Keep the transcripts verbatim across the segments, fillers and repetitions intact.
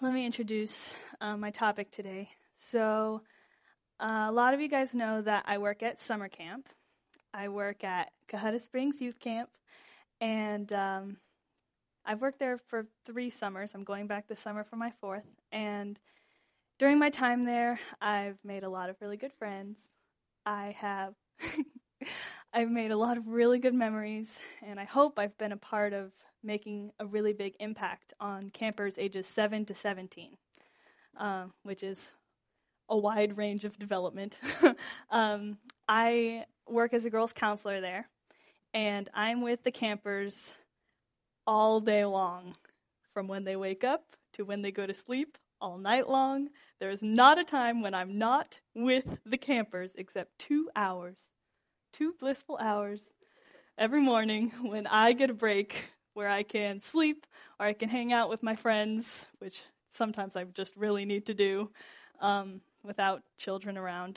let me introduce uh, my topic today. So, uh, a lot of you guys know that I work at summer camp. I work at Cohutta Springs Youth Camp, and um, I've worked there for three summers. I'm going back this summer for my fourth, and during my time there, I've made a lot of really good friends. I have I've made a lot of really good memories, and I hope I've been a part of making a really big impact on campers ages seven to seventeen, uh, which is a wide range of development. um, I work as a girls' counselor there, and I'm with the campers all day long, from when they wake up to when they go to sleep, all night long. There is not a time when I'm not with the campers except two hours, two blissful hours every morning when I get a break where I can sleep or I can hang out with my friends, which sometimes I just really need to do um, without children around.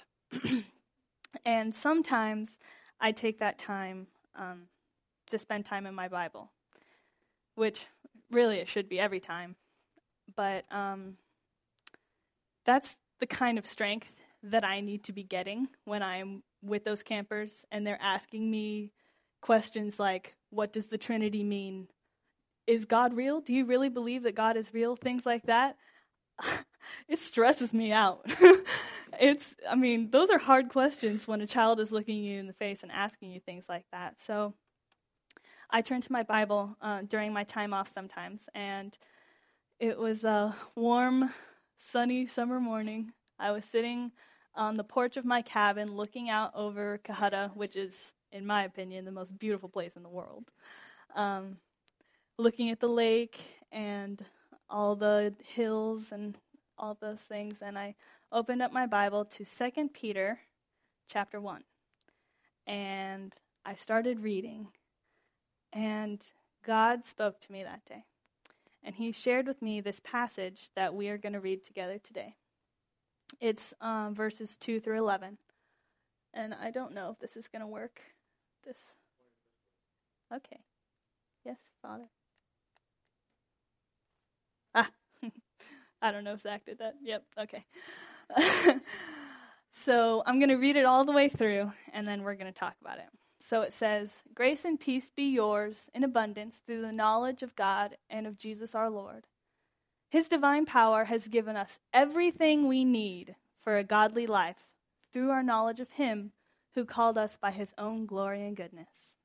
And sometimes I take that time um, to spend time in my Bible, which really it should be every time. But um, that's the kind of strength that I need to be getting when I'm with those campers and they're asking me questions like, what does the Trinity mean? Is God real? Do you really believe that God is real? Things like that. It stresses me out. It's, I mean, those are hard questions when a child is looking you in the face and asking you things like that. So I turn to my Bible uh, during my time off sometimes, and it was a warm, sunny summer morning. I was sitting on the porch of my cabin looking out over Cohutta, which is, in my opinion, the most beautiful place in the world. Um, looking at the lake and all the hills and all those things, and I opened up my Bible to Second Peter chapter one, and I started reading, and God spoke to me that day, and he shared with me this passage that we are going to read together today. It's um, verses two through eleven, and I don't know if this is going to work. This, okay. Yes, Father. Ah, I don't know if Zach did that. Yep, okay. So I'm going to read it all the way through, and then we're going to talk about it. So it says, "Grace and peace be yours in abundance through the knowledge of God and of Jesus our Lord. His divine power has given us everything we need for a godly life through our knowledge of him who called us by his own glory and goodness.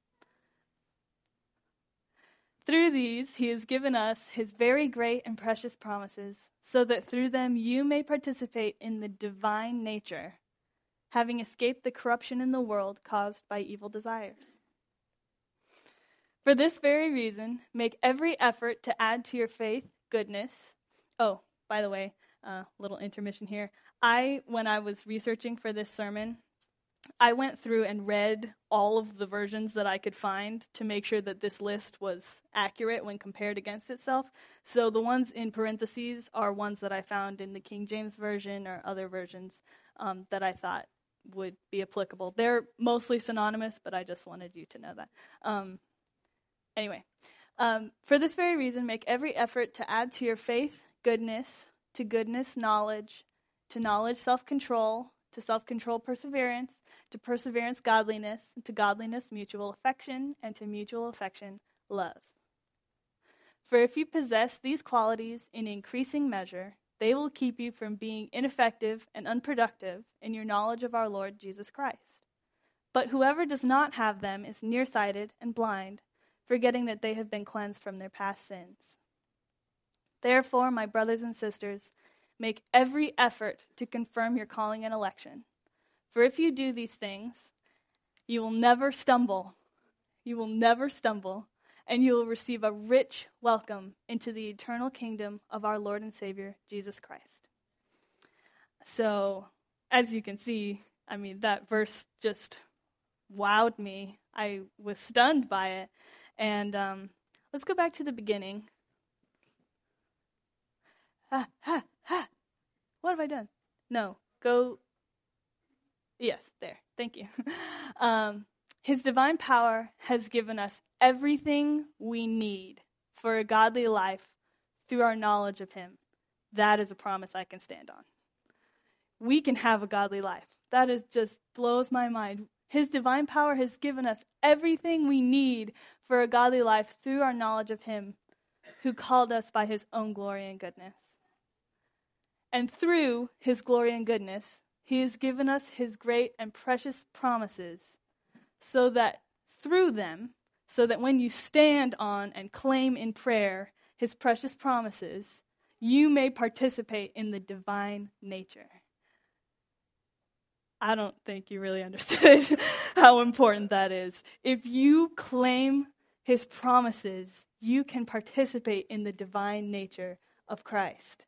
Through these, he has given us his very great and precious promises, so that through them you may participate in the divine nature, having escaped the corruption in the world caused by evil desires. For this very reason, make every effort to add to your faith goodness." Oh, by the way, a uh, little intermission here. I, when I was researching for this sermon, I went through and read all of the versions that I could find to make sure that this list was accurate when compared against itself. So the ones in parentheses are ones that I found in the King James Version or other versions um, that I thought would be applicable. They're mostly synonymous, but I just wanted you to know that. Um, anyway, um, for this very reason, make every effort to add to your faith goodness, to goodness knowledge, to knowledge self-control, to self-control perseverance, to perseverance godliness, to godliness mutual affection, and to mutual affection love. For if you possess these qualities in increasing measure, they will keep you from being ineffective and unproductive in your knowledge of our Lord Jesus Christ. But whoever does not have them is nearsighted and blind, forgetting that they have been cleansed from their past sins. Therefore, my brothers and sisters, make every effort to confirm your calling and election. For if you do these things, you will never stumble. You will never stumble, and you will receive a rich welcome into the eternal kingdom of our Lord and Savior, Jesus Christ. So, as you can see, I mean, that verse just wowed me. I was stunned by it. And um, let's go back to the beginning. Ha, ha, ha. What have I done? No, go. Yes, there. Thank you. um, His divine power has given us everything we need for a godly life through our knowledge of him, that is a promise I can stand on. We can have a godly life. That is just blows my mind. His divine power has given us everything we need for a godly life through our knowledge of him who called us by his own glory and goodness. And through his glory and goodness, he has given us his great and precious promises so that through them, so that when you stand on and claim in prayer his precious promises, you may participate in the divine nature. I don't think you really understood how important that is. If you claim his promises, you can participate in the divine nature of Christ.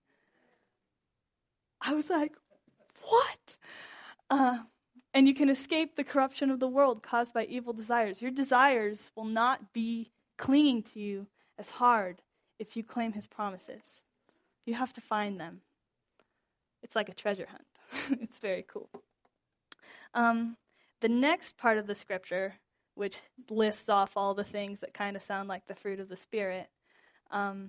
I was like, what? Uh, and you can escape the corruption of the world caused by evil desires. Your desires will not be clinging to you as hard if you claim his promises. You have to find them. It's like a treasure hunt. It's very cool. Um, the next part of the scripture, which lists off all the things that kind of sound like the fruit of the Spirit, um,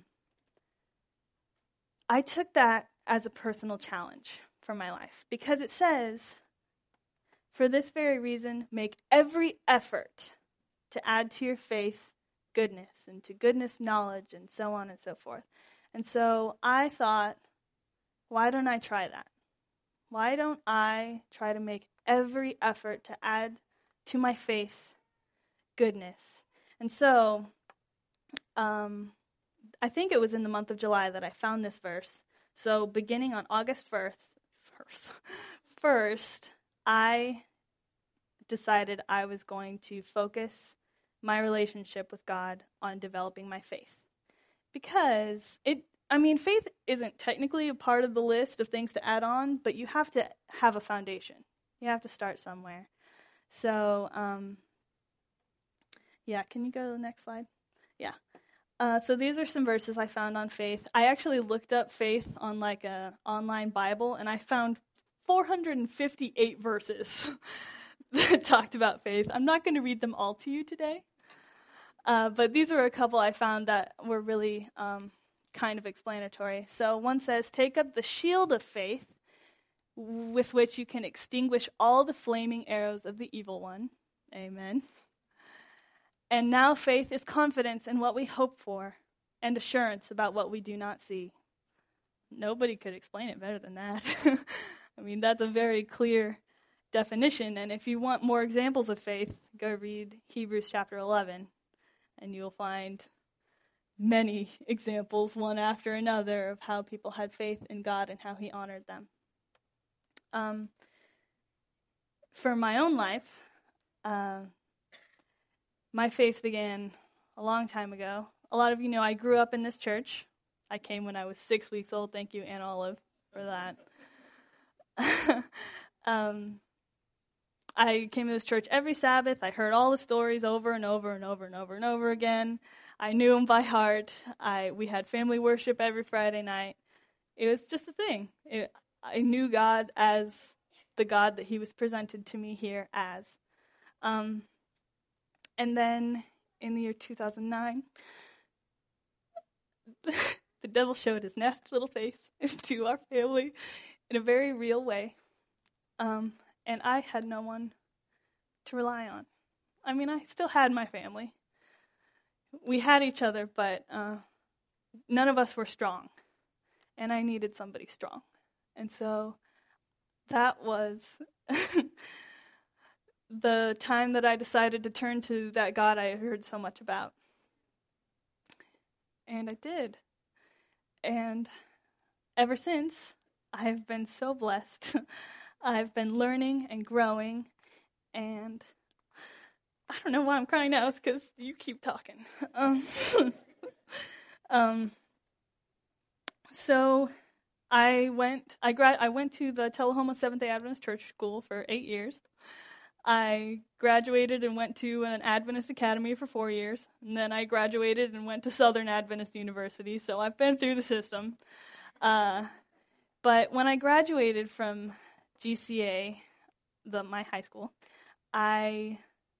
I took that as a personal challenge for my life because it says, for this very reason, make every effort to add to your faith goodness, and to goodness knowledge, and so on and so forth. And so I thought, why don't I try that? Why don't I try to make every effort to add to my faith goodness? And so um, I think it was in the month of July that I found this verse. So beginning on August first, first, first, I decided I was going to focus my relationship with God on developing my faith. Because it, I mean, faith isn't technically a part of the list of things to add on, but you have to have a foundation. You have to start somewhere. So, um, yeah, can you go to the next slide? Yeah. Uh, so these are some verses I found on faith. I actually looked up faith on like a online Bible, and I found four hundred fifty-eight verses that talked about faith. I'm not going to read them all to you today, uh, but these are a couple I found that were really um, kind of explanatory. So one says, take up the shield of faith with which you can extinguish all the flaming arrows of the evil one. Amen. And now faith is confidence in what we hope for and assurance about what we do not see. Nobody could explain it better than that. I mean, that's a very clear definition. And if you want more examples of faith, go read Hebrews chapter eleven, and you'll find many examples, one after another, of how people had faith in God and how he honored them. Um, for my own life, uh, my faith began a long time ago. A lot of you know I grew up in this church. I came when I was six weeks old. Thank you, Aunt Olive, for that. um, I came to this church every Sabbath. I heard all the stories over and over and over and over and over again. I knew them by heart. I we had family worship every Friday night. It was just a thing. It, I knew God as the God that he was presented to me here as. Um, and then in the year two thousand nine, the devil showed his nasty little face to our family in a very real way. Um, and I had no one to rely on. I mean, I still had my family. We had each other, but uh, none of us were strong. And I needed somebody strong. And so that was the time that I decided to turn to that God I had heard so much about. And I did. And ever since, I have been so blessed. I've been learning and growing, and I don't know why I'm crying now. It's because you keep talking. Um, um, so I went. I grad. I went to the Tullahoma Seventh-day Adventist Church School for eight years. I graduated and went to an Adventist Academy for four years, and then I graduated and went to Southern Adventist University. So I've been through the system. Uh, but when I graduated from G C A, the my high school, I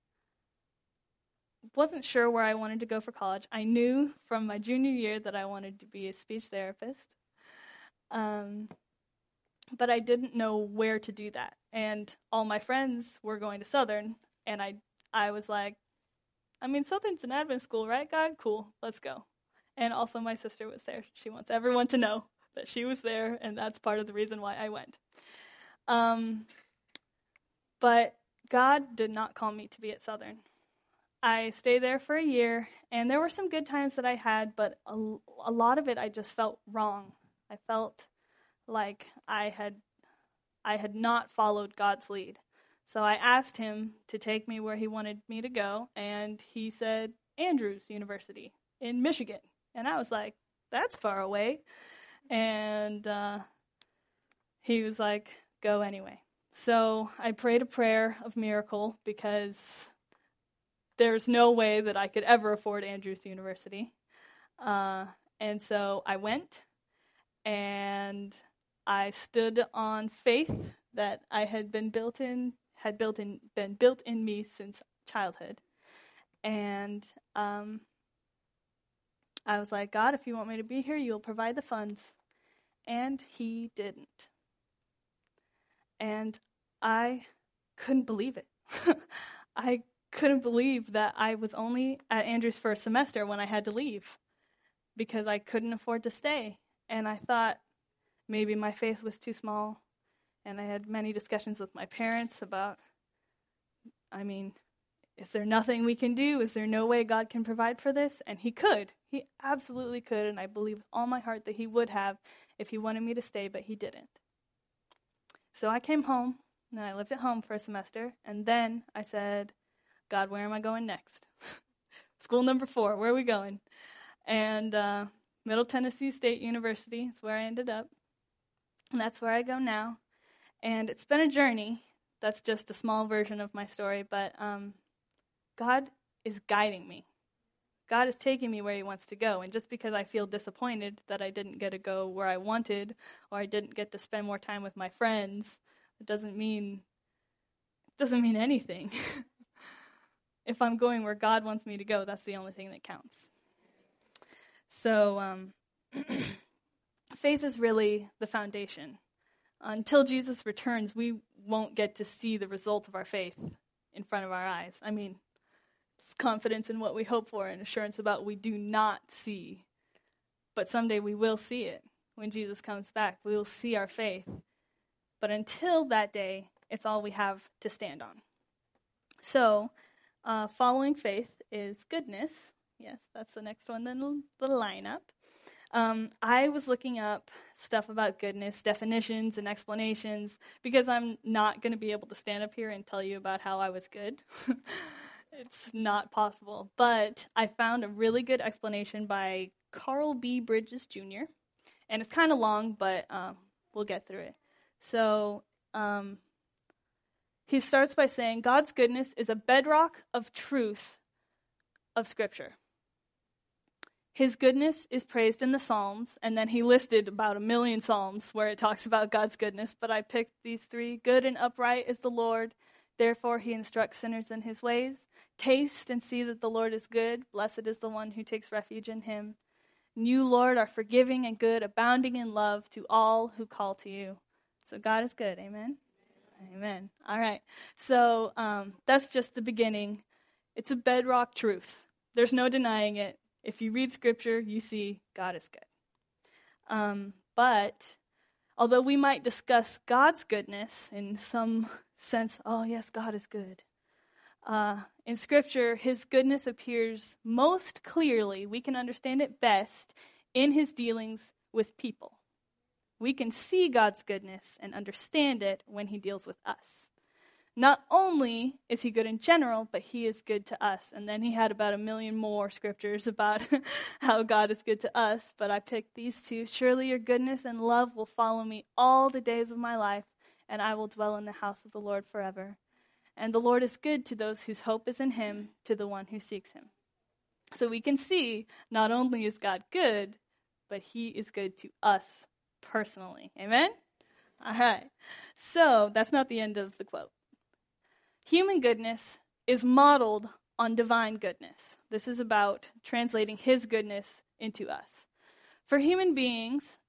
wasn't sure where I wanted to go for college. I knew from my junior year that I wanted to be a speech therapist. Um, but I didn't know where to do that. And all my friends were going to Southern, and I I was like, I mean, Southern's an Advent school, right, God? Cool, let's go. And also my sister was there. She wants everyone to know that she was there, and that's part of the reason why I went. Um, but God did not call me to be at Southern. I stayed there for a year, and there were some good times that I had, but a, a lot of it I just felt wrong. I felt like I had I had not followed God's lead. So I asked him to take me where he wanted me to go, and he said Andrews University in Michigan. And I was like, that's far away. And uh, he was like, go anyway. So I prayed a prayer of miracle because there's no way that I could ever afford Andrews University. Uh, and so I went, and I stood on faith that I had been built in, had built in, been built in me since childhood. And um, I was like, God, if you want me to be here, you'll provide the funds. And he didn't. And I couldn't believe it. I couldn't believe that I was only at Andrews for a semester when I had to leave because I couldn't afford to stay. And I thought maybe my faith was too small. And I had many discussions with my parents about, I mean, is there nothing we can do? Is there no way God can provide for this? And he could. He absolutely could. And I believe with all my heart that he would have if he wanted me to stay, but he didn't. So I came home, and I lived at home for a semester. And then I said, God, where am I going next? School number four, where are we going? And uh, Middle Tennessee State University is where I ended up. And that's where I go now. And it's been a journey. That's just a small version of my story, but um, God is guiding me. God is taking me where he wants to go. And just because I feel disappointed that I didn't get to go where I wanted, or I didn't get to spend more time with my friends, it doesn't mean, it doesn't mean anything. If I'm going where God wants me to go, that's the only thing that counts. So um, faith is really the foundation. Until Jesus returns, we won't get to see the result of our faith in front of our eyes. I mean, it's confidence in what we hope for and assurance about what we do not see. But someday we will see it. When Jesus comes back, we will see our faith. But until that day, it's all we have to stand on. So, uh, following faith is goodness. Yes, that's the next one in the lineup. Um, I was looking up stuff about goodness, definitions and explanations, because I'm not going to be able to stand up here and tell you about how I was good. It's not possible. But I found a really good explanation by Carl B. Bridges, Junior And it's kind of long, but um, we'll get through it. So um, he starts by saying, God's goodness is a bedrock of truth of Scripture. His goodness is praised in the Psalms, and then he listed about a million Psalms where it talks about God's goodness, but I picked these three. Good and upright is the Lord, therefore he instructs sinners in his ways. Taste and see that the Lord is good. Blessed is the one who takes refuge in him. And you, Lord, are forgiving and good, abounding in love to all who call to you. So God is good, amen? Amen. Amen. All right, so um, that's just the beginning. It's a bedrock truth. There's no denying it. If you read Scripture, you see God is good. Um, but although we might discuss God's goodness in some sense, oh yes, God is good. Uh, in Scripture, his goodness appears most clearly, we can understand it best, in his dealings with people. We can see God's goodness and understand it when he deals with us. Not only is he good in general, but he is good to us. And then he had about a million more scriptures about how God is good to us, but I picked these two. Surely your goodness and love will follow me all the days of my life, and I will dwell in the house of the Lord forever. And the Lord is good to those whose hope is in him, to the one who seeks him. So we can see not only is God good, but he is good to us personally. Amen? All right. So that's not the end of the quote. Human goodness is modeled on divine goodness. This is about translating his goodness into us. For human beings,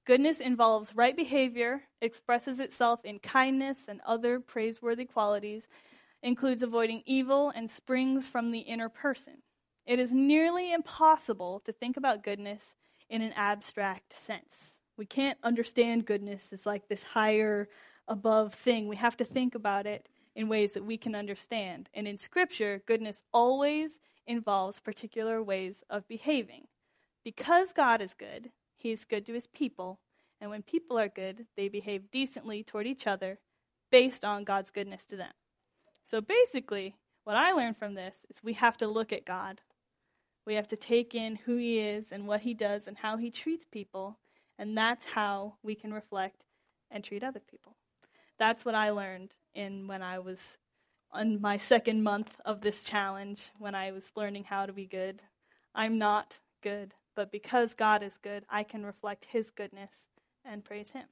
Goodness involves right behavior, expresses itself in kindness and other praiseworthy qualities, includes avoiding evil, and springs from the inner person. It is nearly impossible to think about goodness in an abstract sense. We can't understand goodness as like this higher, above thing. We have to think about it in ways that we can understand. And in Scripture, goodness always involves particular ways of behaving. Because God is good, he is good to his people. And when people are good, they behave decently toward each other based on God's goodness to them. So basically, what I learned from this is we have to look at God. We have to take in who he is and what he does and how he treats people. And that's how we can reflect and treat other people. That's what I learned in when I was on my second month of this challenge, when I was learning how to be good. I'm not good, but because God is good, I can reflect his goodness and praise him.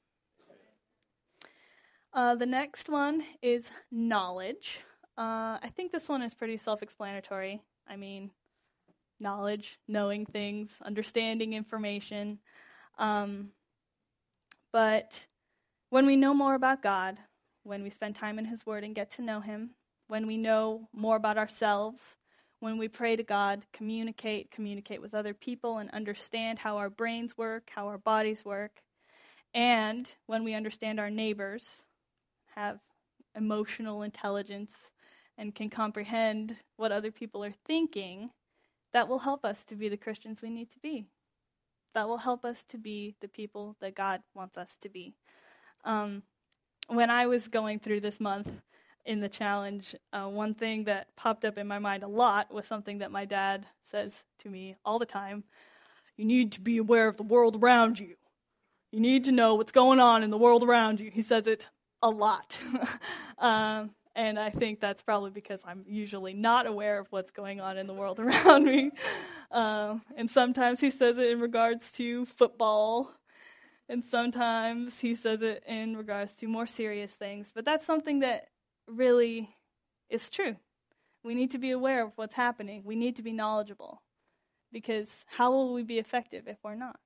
Uh, the next one is knowledge. Uh, I think this one is pretty self-explanatory. I mean, knowledge, knowing things, understanding information. Um, but when we know more about God, when we spend time in his word and get to know him, when we know more about ourselves, when we pray to God, communicate, communicate with other people and understand how our brains work, how our bodies work, and when we understand our neighbors, have emotional intelligence, and can comprehend what other people are thinking, that will help us to be the Christians we need to be. That will help us to be the people that God wants us to be. Um, when I was going through this month in the challenge, uh, one thing that popped up in my mind a lot was something that my dad says to me all the time. You need to be aware of the world around you. You need to know what's going on in the world around you. He says it a lot. um, and I think that's probably because I'm usually not aware of what's going on in the world around me. Um, and sometimes he says it in regards to football. And sometimes he says it in regards to more serious things. But that's something that really is true. We need to be aware of what's happening. We need to be knowledgeable. Because how will we be effective if we're not?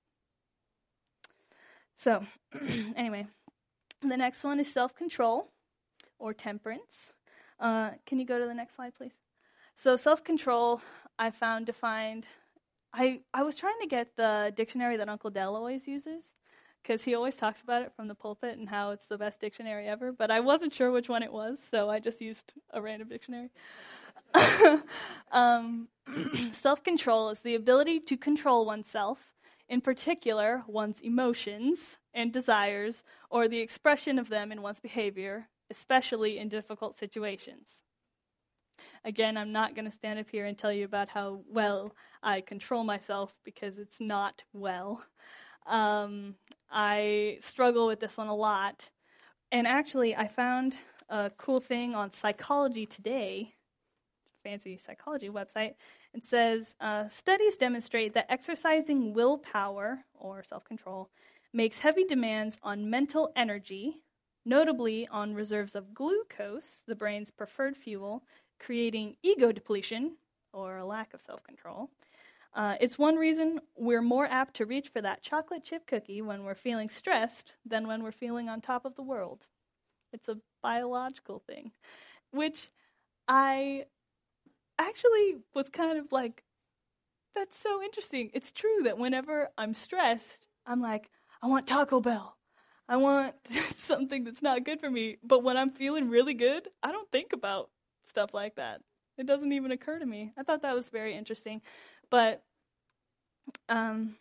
So, anyway, the next one is self-control or temperance. Uh, can you go to the next slide, please? So self-control, I found defined, I, I was trying to get the dictionary that Uncle Del always uses, because he always talks about it from the pulpit and how it's the best dictionary ever, but I wasn't sure which one it was, so I just used a random dictionary. um, self-control is the ability to control oneself, in particular, one's emotions and desires, or the expression of them in one's behavior, especially in difficult situations. Again, I'm not going to stand up here and tell you about how well I control myself, because it's not well. Um, I struggle with this one a lot. And actually, I found a cool thing on Psychology Today, fancy psychology website. It says, uh, studies demonstrate that exercising willpower, or self-control, makes heavy demands on mental energy, notably on reserves of glucose, the brain's preferred fuel, creating ego depletion, or a lack of self-control. Uh, it's one reason we're more apt to reach for that chocolate chip cookie when we're feeling stressed than when we're feeling on top of the world. It's a biological thing, which I actually was kind of like, that's so interesting. It's true that whenever I'm stressed, I'm like, I want Taco Bell. I want something that's not good for me. But when I'm feeling really good, I don't think about stuff like that. It doesn't even occur to me. I thought that was very interesting. But um,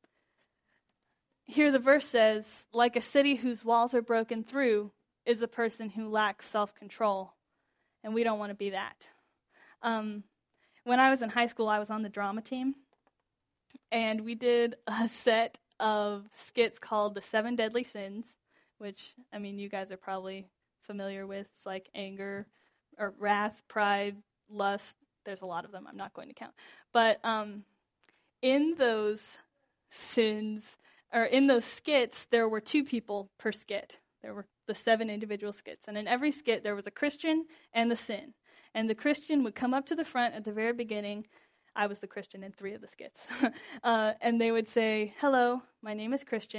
here the verse says, like a city whose walls are broken through is a person who lacks self-control. And we don't want to be that. Um, when I was in high school, I was on the drama team. And we did a set of skits called The Seven Deadly Sins, which, I mean, you guys are probably familiar with. It's like anger, or wrath, pride, lust. There's a lot of them. I'm not going to count. But um, in those sins, or in those skits, there were two people per skit. There were the seven individual skits. And in every skit, there was a Christian and the sin. And the Christian would come up to the front at the very beginning. I was the Christian in three of the skits. uh, and they would say, hello, my name is Christian.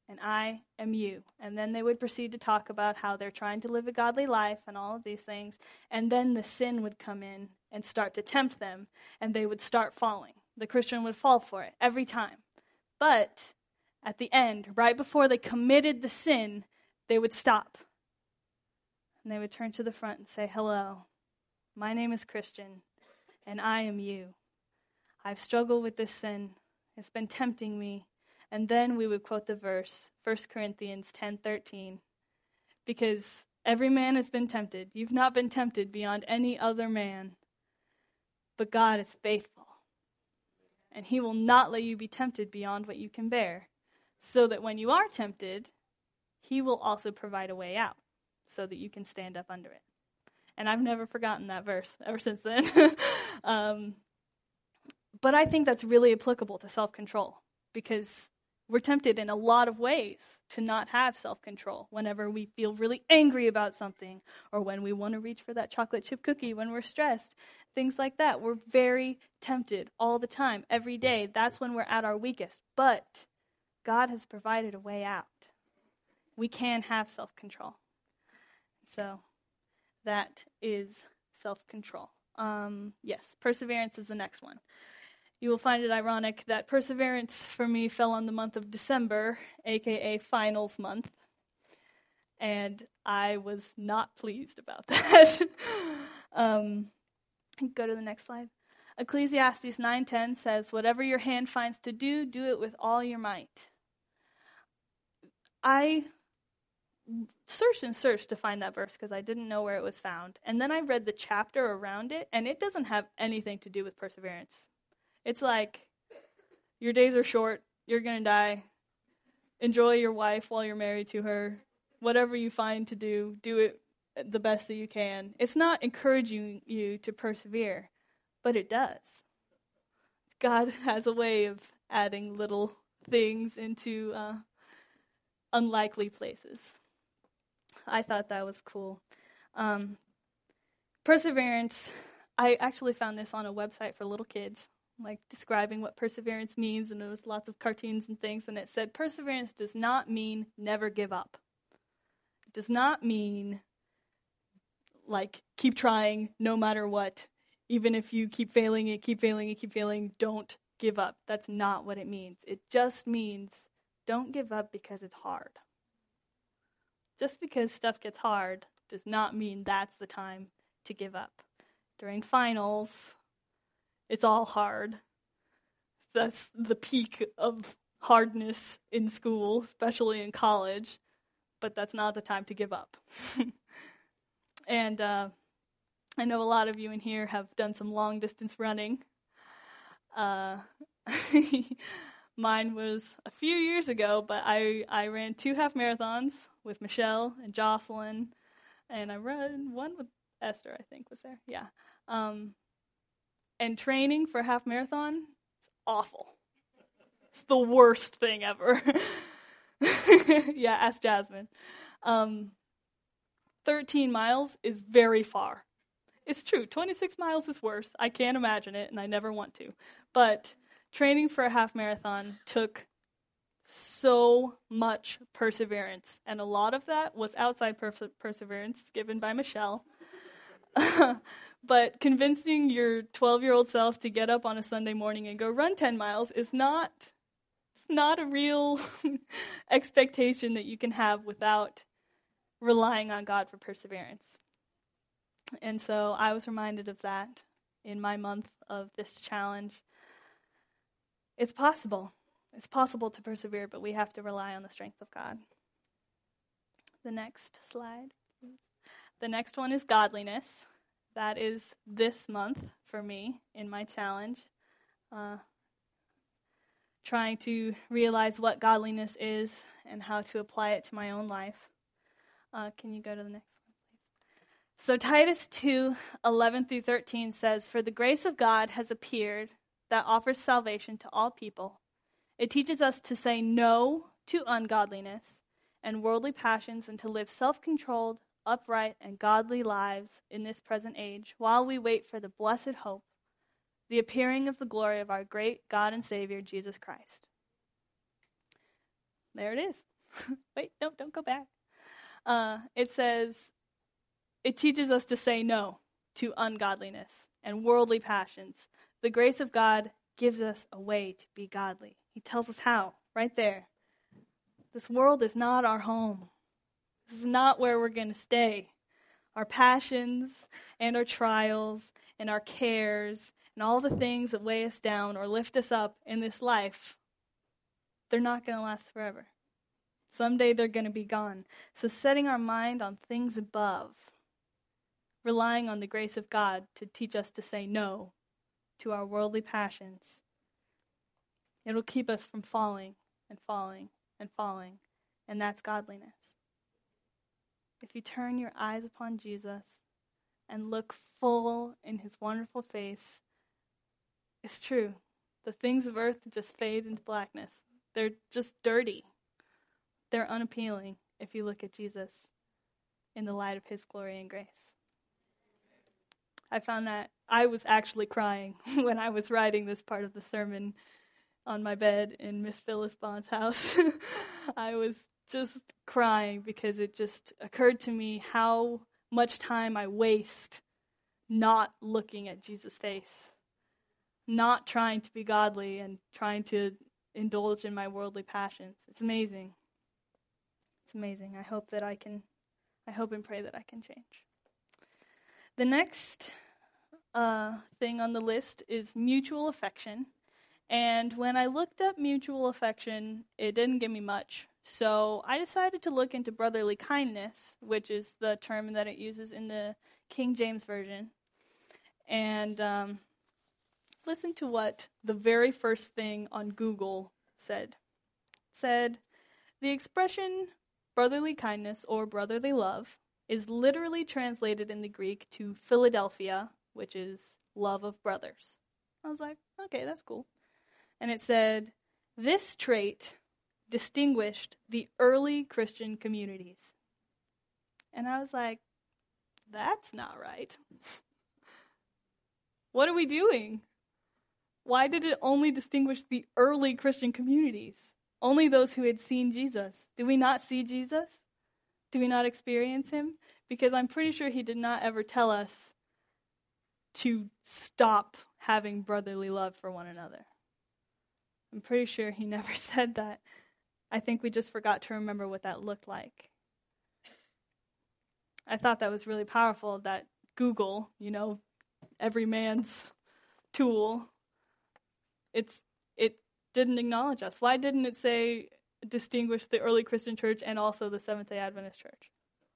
and I am you. And then they would proceed to talk about how they're trying to live a godly life and all of these things. And then the sin would come in and start to tempt them, and they would start falling. The Christian would fall for it every time. But at the end, right before they committed the sin, they would stop. And they would turn to the front and say, hello, my name is Christian, and I am you. I've struggled with this sin. It's been tempting me. And then we would quote the verse, First Corinthians ten thirteen, because every man has been tempted. You've not been tempted beyond any other man, but God is faithful. And he will not let you be tempted beyond what you can bear, so that when you are tempted, he will also provide a way out, so that you can stand up under it. And I've never forgotten that verse ever since then. um, but I think that's really applicable to self-control, because we're tempted in a lot of ways to not have self-control whenever we feel really angry about something, or when we want to reach for that chocolate chip cookie when we're stressed, things like that. We're very tempted all the time, every day. That's when we're at our weakest. But God has provided a way out. We can have self-control. So that is self-control. Um, yes, perseverance is the next one. You will find it ironic that perseverance for me fell on the month of December, aka finals month, and I was not pleased about that. um, go to the next slide. Ecclesiastes nine ten says, whatever your hand finds to do, do it with all your might. I searched and searched to find that verse because I didn't know where it was found. And then I read the chapter around it, and it doesn't have anything to do with perseverance. It's like, your days are short, you're going to die, enjoy your wife while you're married to her, whatever you find to do, do it the best that you can. It's not encouraging you to persevere, but it does. God has a way of adding little things into uh, unlikely places. I thought that was cool. Um, perseverance, I actually found this on a website for little kids, like describing what perseverance means, and there was lots of cartoons and things, and it said perseverance does not mean never give up. It does not mean like keep trying no matter what. Even if you keep failing and keep failing and keep failing, don't give up. That's not what it means. It just means don't give up because it's hard. Just because stuff gets hard does not mean that's the time to give up. During finals, it's all hard. That's the peak of hardness in school, especially in college, but that's not the time to give up. And uh, I know a lot of you in here have done some long-distance running. Uh, mine was a few years ago, but I, I ran two half marathons with Michelle and Jocelyn, and I ran one with Esther, I think, was there. Yeah. Um, and training for a half marathon is awful. It's the worst thing ever. Yeah, ask Jasmine. Um, thirteen miles is very far. It's true. twenty-six miles is worse. I can't imagine it, and I never want to. But training for a half marathon took so much perseverance, and a lot of that was outside perse- perseverance given by Michelle. But convincing your twelve-year-old self to get up on a Sunday morning and go run ten miles is not, it's not a real expectation that you can have without relying on God for perseverance. And so I was reminded of that in my month of this challenge. It's possible. It's possible to persevere, but we have to rely on the strength of God. The next slide, please. The next one is godliness. That is this month for me in my challenge. Uh, trying to realize what godliness is and how to apply it to my own life. Uh, can you go to the next one, please? So Titus two, eleven through thirteen says, "For the grace of God has appeared that offers salvation to all people. It teaches us to say no to ungodliness and worldly passions and to live self-controlled, upright, and godly lives in this present age while we wait for the blessed hope, the appearing of the glory of our great God and Savior, Jesus Christ." There it is. Wait, no, don't go back. Uh, it says, it teaches us to say no to ungodliness and worldly passions. The grace of God gives us a way to be godly. He tells us how, right there. This world is not our home. This is not where we're going to stay. Our passions and our trials and our cares and all the things that weigh us down or lift us up in this life, they're not going to last forever. Someday they're going to be gone. So setting our mind on things above, relying on the grace of God to teach us to say no to our worldly passions, it'll keep us from falling and falling and falling, and that's godliness. If you turn your eyes upon Jesus and look full in his wonderful face, it's true. The things of earth just fade into blackness. They're just dirty. They're unappealing if you look at Jesus in the light of his glory and grace. I found that I was actually crying when I was writing this part of the sermon on my bed in Miss Phyllis Bond's house. I was just crying because it just occurred to me how much time I waste not looking at Jesus' face, not trying to be godly and trying to indulge in my worldly passions. It's amazing. It's amazing. I hope that I can, I hope and pray that I can change. The next uh, thing on the list is mutual affection. And when I looked up mutual affection, it didn't give me much. So I decided to look into brotherly kindness, which is the term that it uses in the King James Version. And um, listen to what the very first thing on Google said. It said, the expression brotherly kindness or brotherly love is literally translated in the Greek to Philadelphia, which is love of brothers. I was like, okay, that's cool. And it said, this trait distinguished the early Christian communities. And I was like, that's not right. What are we doing? Why did it only distinguish the early Christian communities? Only those who had seen Jesus. Do we not see Jesus? Do we not experience him? Because I'm pretty sure he did not ever tell us to stop having brotherly love for one another. I'm pretty sure he never said that. I think we just forgot to remember what that looked like. I thought that was really powerful that Google, you know, every man's tool, it's it didn't acknowledge us. Why didn't it say distinguish the early Christian church and also the Seventh-day Adventist church?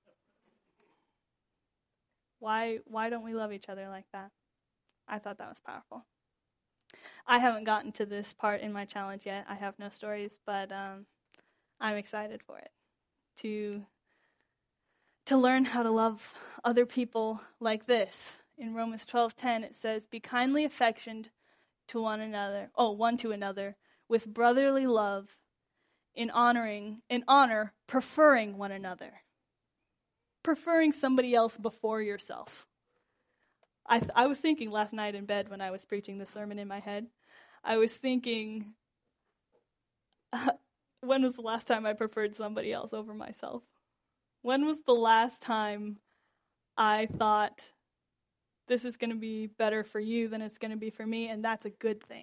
Why why don't we love each other like that? I thought that was powerful. I haven't gotten to this part in my challenge yet. I have no stories, but um, I'm excited for it. To, to learn how to love other people like this. In Romans twelve ten, it says, be kindly affectioned to one another, oh, one to another, with brotherly love, in honoring, in honor, preferring one another. Preferring somebody else before yourself. I th- I was thinking last night in bed when I was preaching the sermon in my head, I was thinking, uh, when was the last time I preferred somebody else over myself? When was the last time I thought, this is going to be better for you than it's going to be for me, and that's a good thing?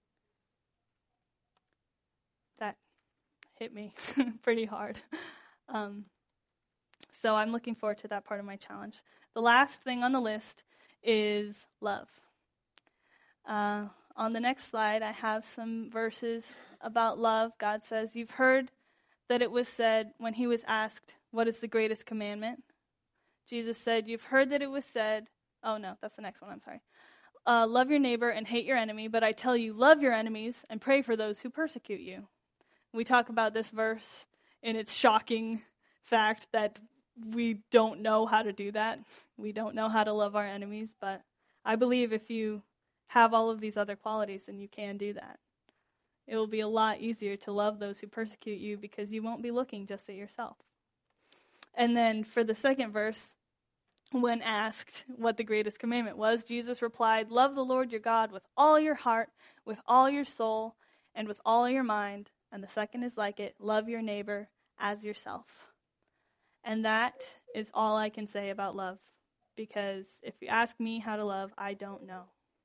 That hit me pretty hard. Um, so I'm looking forward to that part of my challenge. The last thing on the list is love. Uh, on the next slide, I have some verses about love. God says, you've heard that it was said when he was asked, what is the greatest commandment? Jesus said, you've heard that it was said, oh no, that's the next one, I'm sorry. Uh, love your neighbor and hate your enemy, but I tell you, love your enemies and pray for those who persecute you. We talk about this verse in its shocking fact that we don't know how to do that. We don't know how to love our enemies, but I believe if you have all of these other qualities, then you can do that. It will be a lot easier to love those who persecute you because you won't be looking just at yourself. And then for the second verse, when asked what the greatest commandment was, Jesus replied, love the Lord your God with all your heart, with all your soul, and with all your mind. And the second is like it, love your neighbor as yourself. And that is all I can say about love, because if you ask me how to love, I don't know.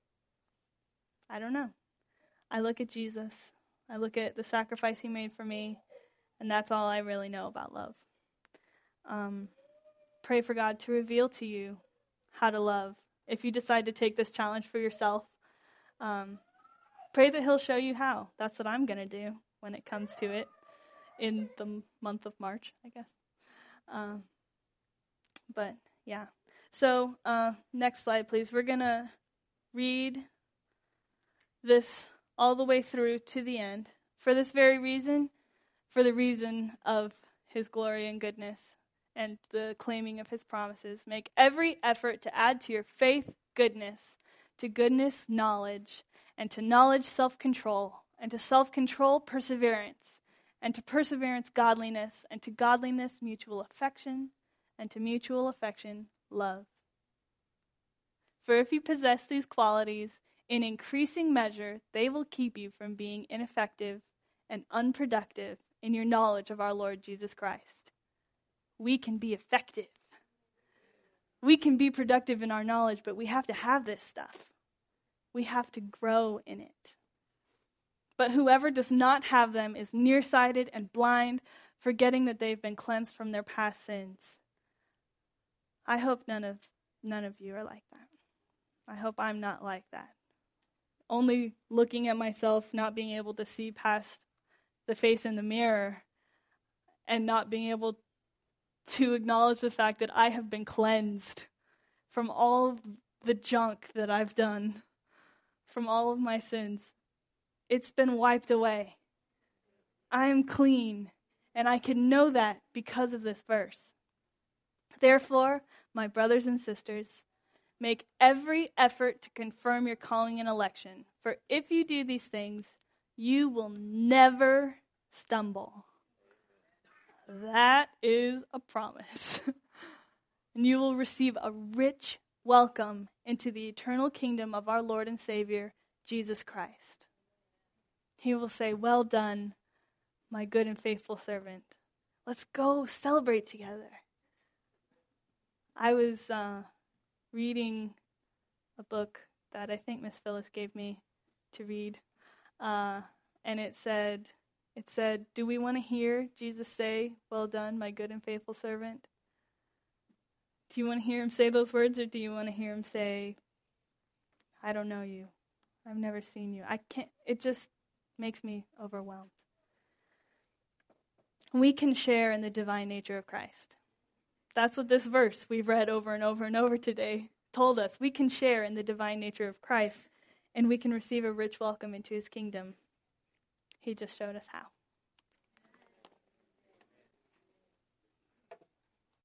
I don't know. I look at Jesus. I look at the sacrifice he made for me, and that's all I really know about love. Um, pray for God to reveal to you how to love. If you decide to take this challenge for yourself, um, pray that he'll show you how. That's what I'm going to do when it comes to it in the month of March, I guess. Um, but, yeah. So, uh, next slide, please. We're going to read this all the way through to the end. For this very reason, for the reason of his glory and goodness and the claiming of his promises, make every effort to add to your faith goodness, to goodness knowledge, and to knowledge self-control, and to self-control perseverance, and to perseverance godliness, and to godliness mutual affection, and to mutual affection love. For if you possess these qualities in increasing measure, they will keep you from being ineffective and unproductive in your knowledge of our Lord Jesus Christ. We can be effective. We can be productive in our knowledge, but we have to have this stuff. We have to grow in it. But whoever does not have them is nearsighted and blind, forgetting that they've been cleansed from their past sins. I hope none of none of you are like that. I hope I'm not like that. Only looking at myself, not being able to see past the face in the mirror, and not being able to acknowledge the fact that I have been cleansed from all of the junk that I've done, from all of my sins. It's been wiped away. I am clean, and I can know that because of this verse. Therefore, my brothers and sisters, make every effort to confirm your calling and election, for if you do these things, you will never stumble. That is a promise. And you will receive a rich welcome into the eternal kingdom of our Lord and Savior, Jesus Christ. He will say, well done, my good and faithful servant. Let's go celebrate together. I was uh, reading a book that I think Miss Phyllis gave me to read, uh, and it said, it said, do we want to hear Jesus say, well done, my good and faithful servant? Do you want to hear him say those words, or do you want to hear him say, I don't know you. I've never seen you. I can't, it just makes me overwhelmed. We can share in the divine nature of Christ. That's what this verse we've read over and over and over today told us. We can share in the divine nature of Christ, and we can receive a rich welcome into his kingdom. He just showed us how.